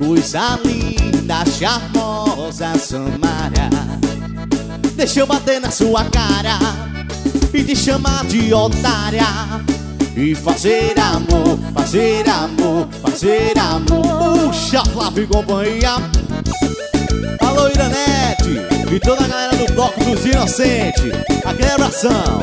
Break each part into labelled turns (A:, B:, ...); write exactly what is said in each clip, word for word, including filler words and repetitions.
A: Coisa linda, charmosa, Samara, deixa eu bater na sua cara e te chamar de otária e fazer amor, fazer amor, fazer amor. Puxa, Flávio e companhia. Alô, Iranete e toda a galera do Bloco dos Inocentes, aquele abração.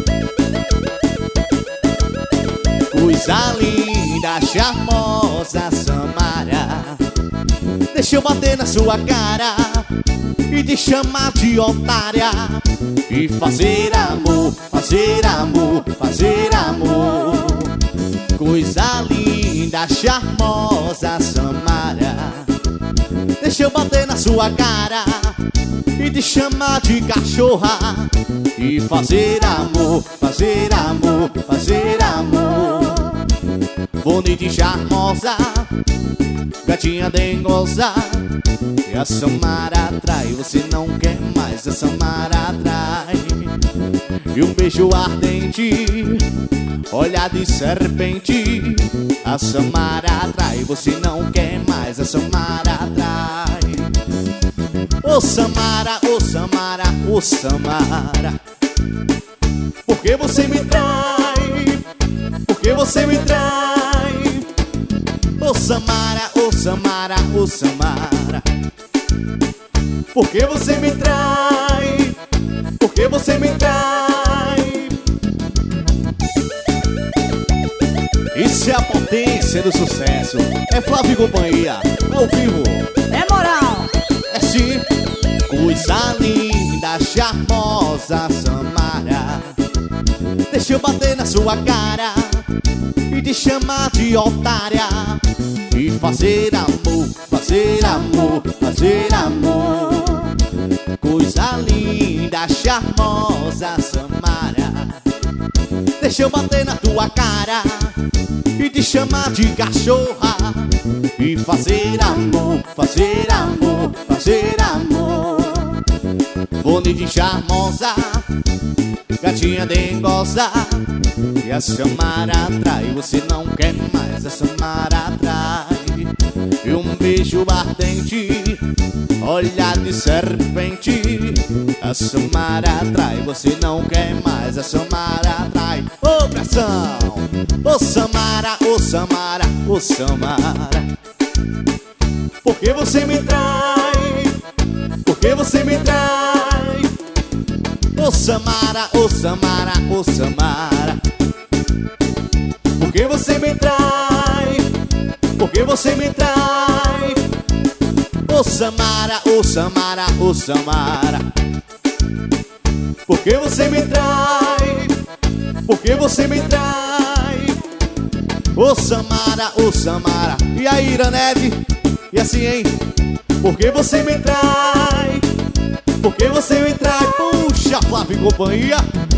A: Coisa linda, charmosa, Samara, deixa eu bater na sua cara e te chamar de otária e fazer amor, fazer amor, fazer amor. Coisa linda, charmosa, Samara, deixa eu bater na sua cara e te chamar de cachorra e fazer amor, fazer amor, fazer amor. Bonita e charmosa, gatinha dengosa, e a Samara atrai, você não quer mais, a Samara atrai. E um beijo ardente, olhar de serpente, a Samara atrai, você não quer mais, a Samara atrai. Ô Samara, ô Samara, ô Samara, por que você me trai? Por que você me trai? Ô Samara, ô Samara, ô Samara, por que você me trai? Por que você me trai? Isso é a potência do sucesso. É Flávio e companhia, ao vivo.
B: É moral.
A: É sim. Coisa linda, charmosa, Samara, deixa eu bater na sua cara e te chamar de otária e fazer amor, fazer amor, fazer amor. Coisa linda, charmosa, Samara, deixa eu bater na tua cara e te chamar de cachorra e fazer amor, fazer amor, fazer amor. Bonita e charmosa, gatinha dengosa, e a Samara atrai, você não quer mais, a Samara atrai. E um beijo ardente, olhar de serpente, a Samara atrai, você não quer mais, a Samara atrai. Ô pressão! Ô Samara, ô Samara, ô Samara, por que você me trai? Por que você me trai? Ô Samara, ô Samara, ô Samara, por que você me trai? Por que você me trai? Ô Samara, ô Samara, ô Samara, por que você me trai? Por que você me trai? Ô Samara, ô Samara, e a Iranete, e assim, hein? Por que você me trai? Por que você me trai? Puxa, Flávio e companhia.